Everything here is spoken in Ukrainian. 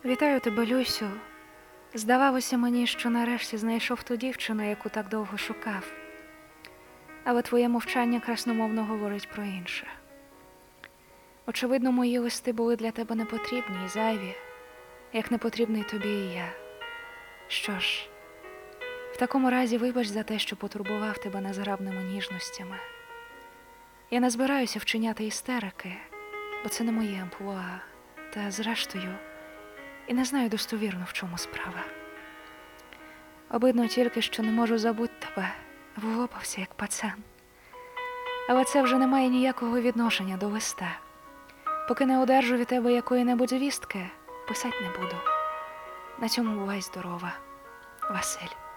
Вітаю тебе, Люсю. Здавалося мені, що нарешті знайшов ту дівчину, яку так довго шукав. Але твоє мовчання красномовно говорить про інше. Очевидно, мої листи були для тебе непотрібні і зайві, як непотрібний тобі і я. Що ж, в такому разі вибач за те, що потурбував тебе незграбними ніжностями. Я не збираюся вчиняти істерики, бо це не моє амплуа, та зрештою, і не знаю достовірно, в чому справа. Обидно тільки, що не можу забути тебе, влопався, як пацан. Але це вже не має ніякого відношення до листа. Поки не одержу від тебе якої-небудь звістки, писать не буду. На цьому бувай здорова, Василь.